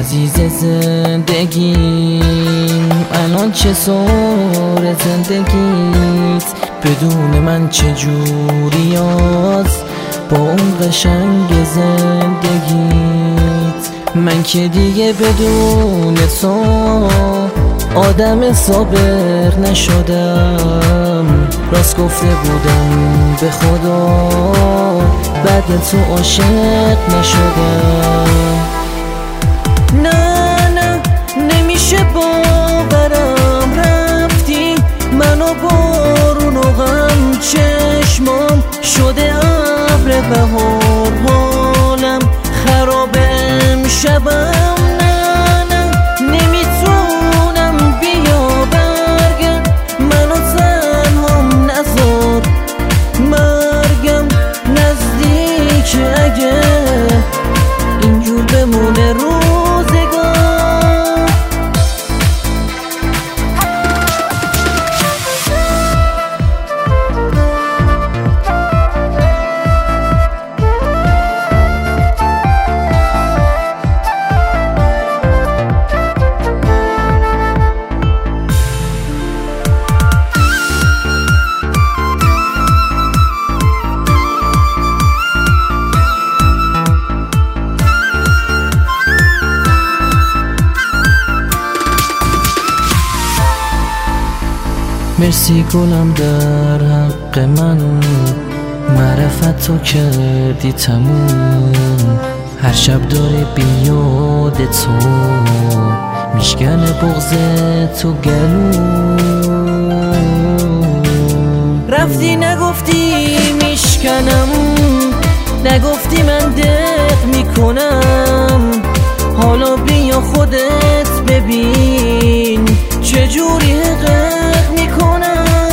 عزیز زندگیم، الان چه سور زندگیت بدون من چجوری است با اون قشنگ زندگیت. من که دیگه بدون تو آدم صابر نشدم، راست گفته بودم به خدا بعد تو عاشق نشدم. نه نمیشه باورم رفتی، منو بارون و غم چشمام شده ابر بهار، حالم خراب امشبم. نه نمیتونم بیا برگرد، منو تنهام نذار، مرگم نزدیک اگه اینجور بمونه روزگار. مرسی گلم در حق من، معرفت تو کردی تموم، هر شب داره بیاد تو میشکنه بغض تو گلوم. رفتی نگفتی میشکنم، نگفتی من دق میکنم، حالا بیا خودت ببین چجوری غرق میکنم.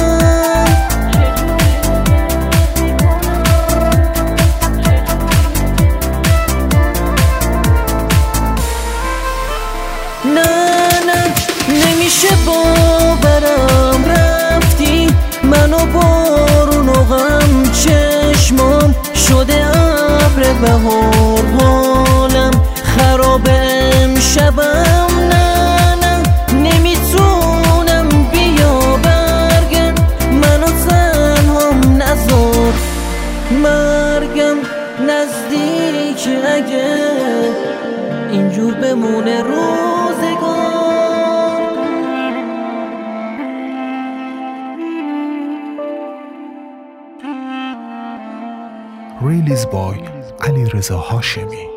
نه نمیشه باورم رفتی، منو بارون و غم چشمام شده ابر بهار، حالم خراب امشبم. نه نمیتونم بیا برگرد، منو تنهام نذار، مرگم نزدیک اگه اینجور بمونه روزگار. ریلیز بای علیرضا هاشمی.